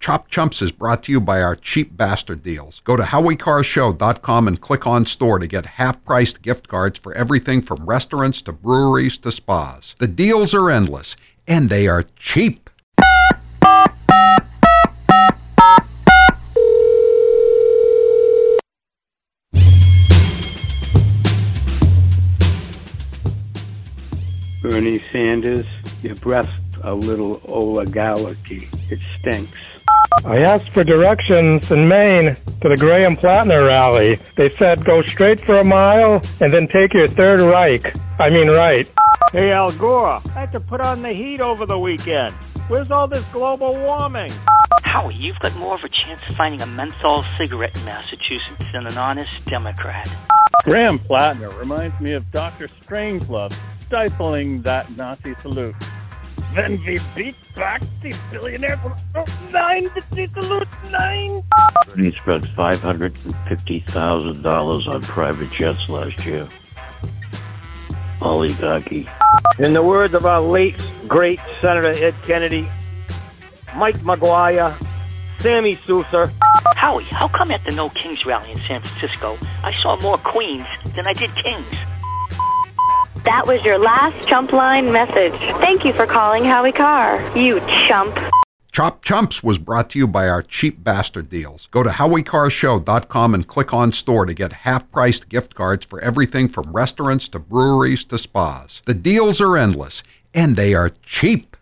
Chop Chumps is brought to you by our cheap bastard deals. Go to HowieCarsShow.com and click on store to get half-priced gift cards for everything from restaurants to breweries to spas. The deals are endless, and they are cheap. Bernie Sanders, your breath's a little oligarchy. It stinks. I asked for directions in Maine to the Graham Plattner rally. They said go straight for a mile and then take your third right. Hey, Al Gore, I had to put on the heat over the weekend. Where's all this global warming? Howie, you've got more of a chance of finding a menthol cigarette in Massachusetts than an honest Democrat. Graham Plattner reminds me of Dr. Strangelove stifling that Nazi salute. Then we beat back the billionaire from 9 to the salute 9. Bernie spent $550,000 on private jets last year. Oligarchy. In the words of our late, great Senator Ed Kennedy, Mike McGuire, Sammy Sousa. Howie, how come at the No Kings rally in San Francisco, I saw more queens than I did kings? That was your last Chump Line message. Thank you for calling Howie Carr, you chump. Chop Chumps was brought to you by our cheap bastard deals. Go to HowieCarsShow.com and click on store to get half-priced gift cards for everything from restaurants to breweries to spas. The deals are endless, and they are cheap.